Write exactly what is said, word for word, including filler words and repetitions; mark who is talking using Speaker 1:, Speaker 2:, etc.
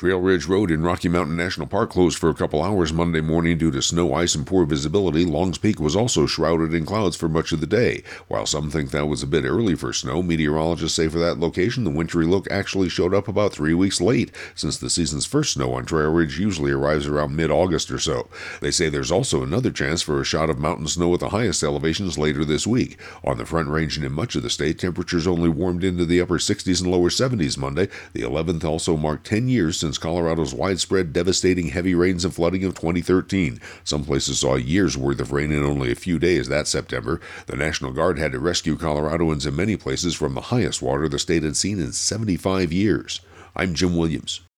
Speaker 1: Trail Ridge Road in Rocky Mountain National Park closed for a couple hours Monday morning due to snow, ice, and poor visibility. Longs Peak was also shrouded in clouds for much of the day. While some think that was a bit early for snow, meteorologists say for that location the wintry look actually showed up about three weeks late, since the season's first snow on Trail Ridge usually arrives around mid-August or so. They say there's also another chance for a shot of mountain snow at the highest elevations later this week. On the Front Range and in much of the state, temperatures only warmed into the upper sixties and lower seventies Monday. The eleventh also marked ten years since Colorado's widespread, devastating heavy rains and flooding of twenty thirteen. Some places saw a year's worth of rain in only a few days that September. The National Guard had to rescue Coloradoans in many places from the highest water the state had seen in seventy-five years. I'm Jim Williams.